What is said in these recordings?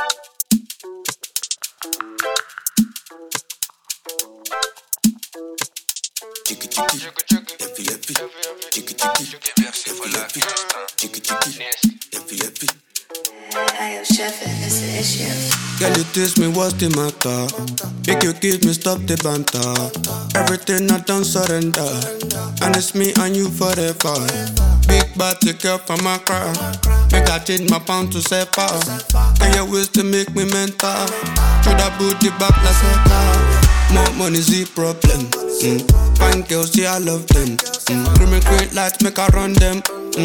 Chiki chiki, heavy heavy. Chiki chiki, Merci for la fiesta. chiki chiki, heavy heavy. I am chefing, it's an issue. Girl, you tease me, what's the matter? Make you give me, stop the banter. Everything I done surrender, and it's me and you forever. Big body girl from my car, make I change my pound to sepa. And your ways to make me mental. Should I boot the back like Seka? More money's the problem. Fine girls, yeah, I love them. Criminal great lights, make I run them.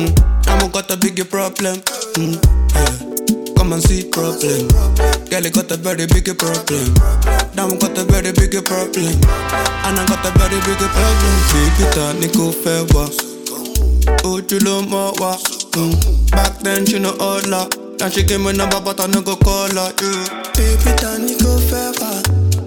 I'm got a bigger problem. Yeah. Come and see problem. Girl, you got a very big problem. Now I got a very big problem. And I got a very big problem. Baby, that nigga fair was. Oh, you love more wa. Back then, she know all that. Now she gave me number, but I no go call her. Yeah. Baby, that nigga fair was.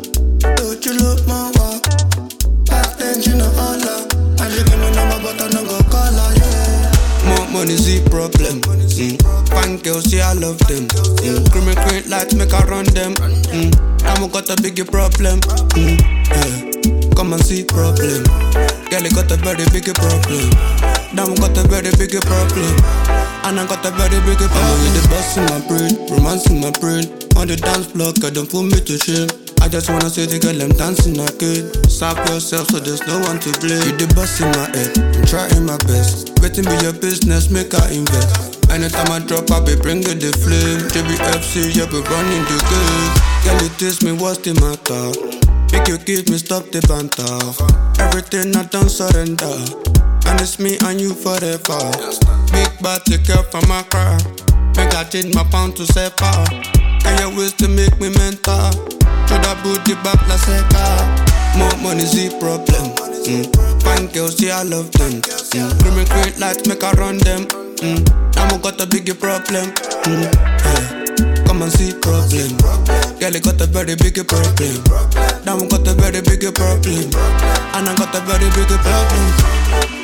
Oh, you love more wa. Back then, she know all that. Now she gave me number, but I no go call her. Yeah. More money's the problem. Fine girls, yeah, I love them. Criminal great lights, make I run them. I'm got a bigger problem. Yeah. Come and see problem. Girl, you got a very big problem. Now I got a very big problem. And I got a very big problem. I'm with the bus in my brain, romance in my brain. On the dance floor, God don't put me to shame. I just wanna see the girl, I'm dancing again. Stop yourself so there's no one to blame. You the boss in my head, I'm trying my best. Waiting be your business, make I invest. Anytime I drop, I be bringing the flame. JBFC, you be running the game. Girl, you tease me, what's the matter? Make you give me, stop the banter. Everything I done surrender, and it's me and you forever. Big body girl from my car, make I change my pound to sepa. And your ways to make me mental. Should I boot the back like Seka? More money's the problem. Fine girls, yeah, I love them. Criminal great lights, make I run them. Now I got a bigger problem. Yeah. Come and see problem. Girl, you got a very big problem. Now I got a very big problem. And I got a very big problem.